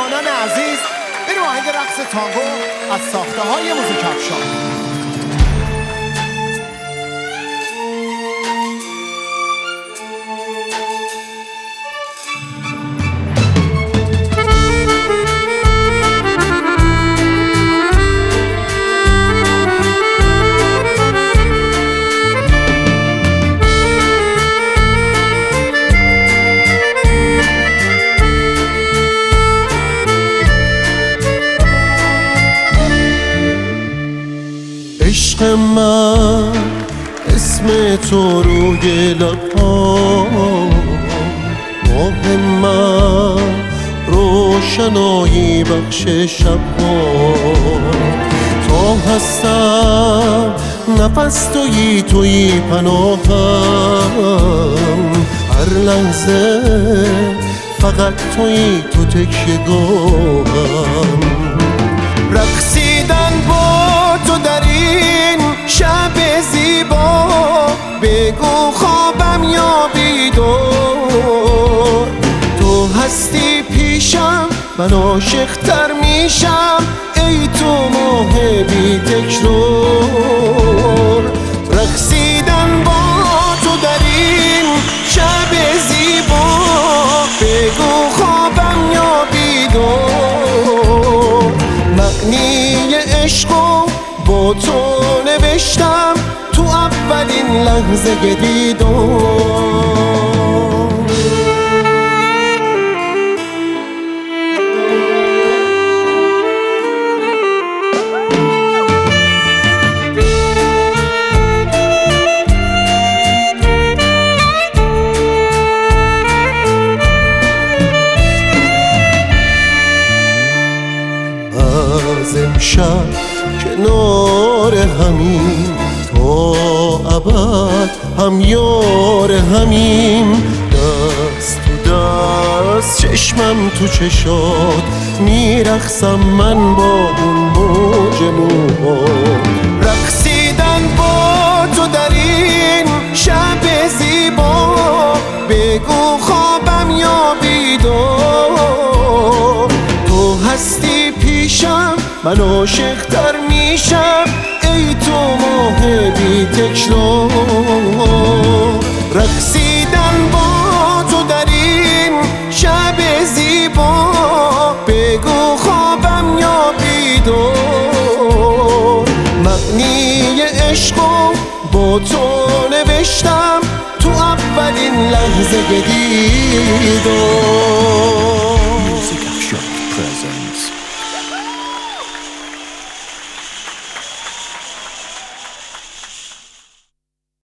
مهمانان عزیز، بریم آهنگ رقص تانگو از ساخته های موزیک افشان. عشق من اسم تو روی لبام، ماه من روشنایی بخش شب‌ها. تا هستم نفس تویی پناهم، هر لحظه فقط تویی تو تکیه‌گاهم. رقصیدن با تو در این شب زیبا، بگو خوابم یا بیدار. تو هستی پیشم، من عاشق‌تر میشم، ای تو ماه بی تکرار. رقصیدن با تو در این شب زیبا، بگو خوابم یا بیدار. معنی عشقو با تو نوشتم تو اولین لحظه دیدار. از امشب کنار همین، تا ابد هم یار همین. دست تو دست، چشمم تو چشات، میرقصم من با اون موج موهات. رقصیدن با تو در این شب زیبا، بگو خوابم یا بیدار. تو هستی پیشم، من عاشق‌تر میشم، ای تو ماه بی تکرار. رقصیدن با تو در این شب زیبا، بگو خوابم یا بیدار. معنی عشقو با تو نوشتم تو اولین لحظه دیدار.